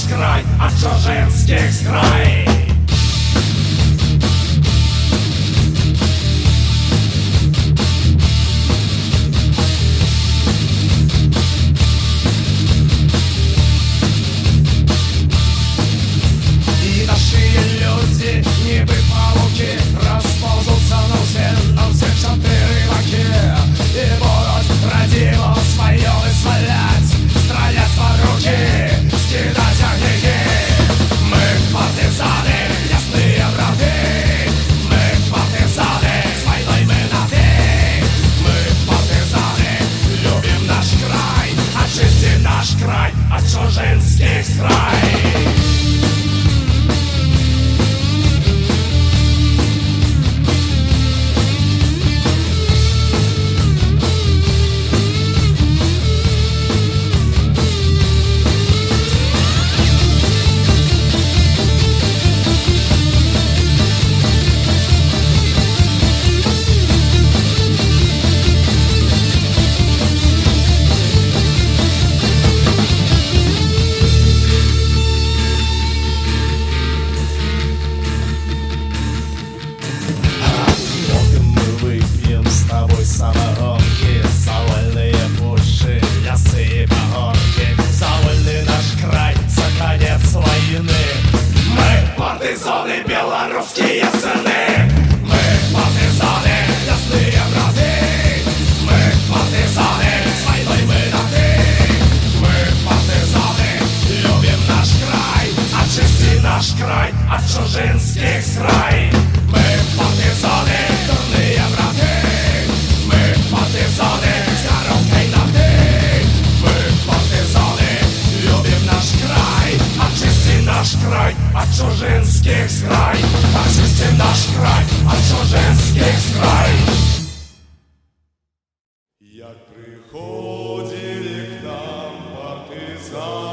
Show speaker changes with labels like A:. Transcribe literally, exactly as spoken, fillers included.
A: край от чужинских скрай. И наши люди, небы пауки, расползутся на всем взрывчатые рыбаки и будут родину свою вызволять, стрелять по руки, скидать огоньки. Мы партизаны, ясные враги. Мы партизаны, с войной мы на «ты». Мы партизаны, любим наш край, очисти наш край от чужинских скрай. Самогонки, за вольные пуши, лесы и погорки, за вольный наш край, за конец войны. Мы партизаны, белорусские сыны. Мы партизаны, ясные браты. Мы партизаны, с войной мы на «ты». Мы партизаны, любим наш край, очисти наш край от чужинских скрай. Мы партизаны, дурные браты. Партизаны, с коробкой на «ты». Мы партизаны, любим наш край, очисти наш край от чужинских скрай. Очисти наш край от чужинских скрай. Як приходили к нам партизаны.